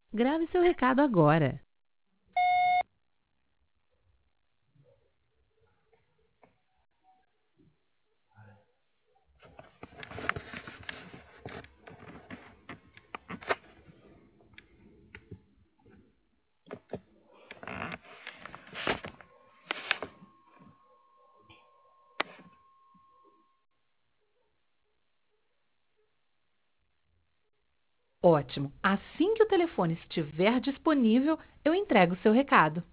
Grave seu recado agora. Ótimo! Assim que o telefone estiver disponível, eu entrego o seu recado.